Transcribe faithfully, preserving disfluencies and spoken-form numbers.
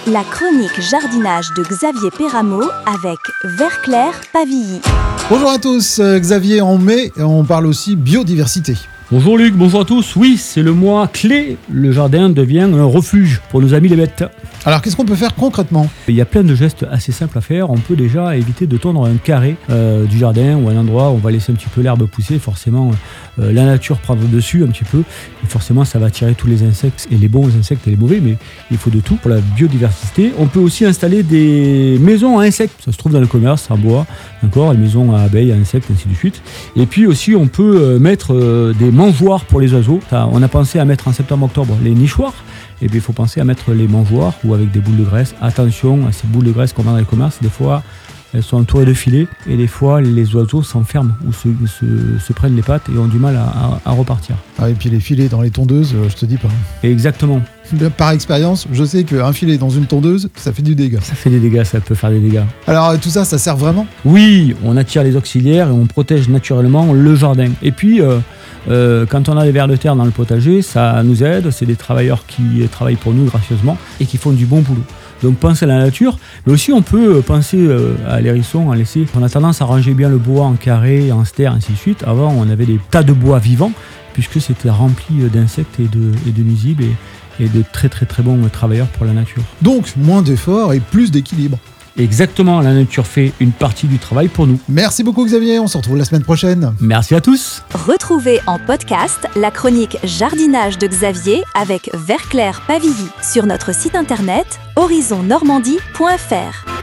la chronique jardinage de Xavier Perramot avec Vert-Clair Pavilly. Bonjour à tous, Xavier, en mai, on parle aussi biodiversité. Bonjour Luc, bonjour à tous. Oui, c'est le mois clé. Le jardin devient un refuge pour nos amis les bêtes. Alors, qu'est-ce qu'on peut faire concrètement ? Il y a plein de gestes assez simples à faire. On peut déjà éviter de tondre un carré euh, du jardin ou un endroit où on va laisser un petit peu l'herbe pousser. Forcément, euh, la nature prend dessus un petit peu. Et forcément, ça va attirer tous les insectes, et les bons insectes et les mauvais, mais il faut de tout pour la biodiversité. On peut aussi installer des maisons à insectes. Ça se trouve dans le commerce, en bois, d'accord, les maisons à abeilles, à insectes, ainsi de suite. Et puis aussi, on peut euh, mettre euh, des mangeoires pour les oiseaux. Ça, on a pensé à mettre en septembre-octobre les nichoirs. Et bien il faut penser à mettre les mangeoires ou avec des boules de graisse. Attention à ces boules de graisse qu'on vend dans les commerces. Des fois, elles sont entourées de filets et des fois, les oiseaux s'enferment ou se, se, se prennent les pattes et ont du mal à, à, à repartir. Ah, et puis les filets dans les tondeuses, je te dis pas. Exactement. Par expérience, je sais qu'un filet dans une tondeuse, ça fait du dégât. Ça fait des dégâts, ça peut faire des dégâts. Alors tout ça, ça sert vraiment ? Oui, on attire les auxiliaires et on protège naturellement le jardin. Et puis, euh, euh, quand on a des vers de terre dans le potager, ça nous aide. C'est des travailleurs qui travaillent pour nous gracieusement et qui font du bon boulot. Donc penser à la nature, mais aussi on peut penser euh, à l'hérisson, à laisser. On a tendance à ranger bien le bois en carré, en stère, ainsi de suite. Avant, on avait des tas de bois vivants, puisque c'était rempli d'insectes et de, et de nuisibles et, et de très très très bons travailleurs pour la nature. Donc moins d'efforts et plus d'équilibre. Exactement, la nature fait une partie du travail pour nous. Merci beaucoup Xavier, on se retrouve la semaine prochaine. Merci à tous. Retrouvez en podcast la chronique jardinage de Xavier avec Vert-Clair Pavilly sur notre site internet horizon normandie point f r.